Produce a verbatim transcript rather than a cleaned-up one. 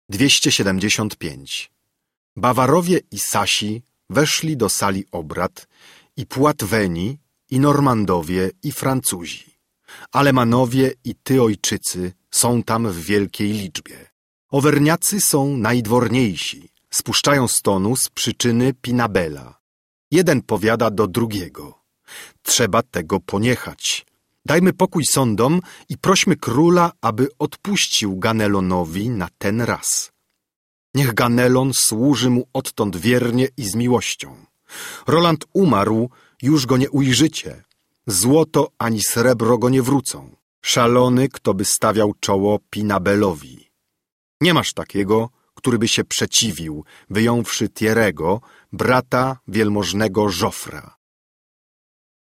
dwieście siedemdziesiąt pięć. Bawarowie i Sasi weszli do sali obrad, i Płatweni, i Normandowie, i Francuzi. Alemanowie i Tyojczycy są tam w wielkiej liczbie. Owerniacy są najdworniejsi, spuszczają z tonu z przyczyny Pinabela. Jeden powiada do drugiego: trzeba tego poniechać. Dajmy pokój sądom i prośmy króla, aby odpuścił Ganelonowi na ten raz. Niech Ganelon służy mu odtąd wiernie i z miłością. Roland umarł, już go nie ujrzycie. Złoto ani srebro go nie wrócą. Szalony, kto by stawiał czoło Pinabelowi. Nie masz takiego, który by się przeciwił, wyjąwszy Tierego, brata wielmożnego Żofra.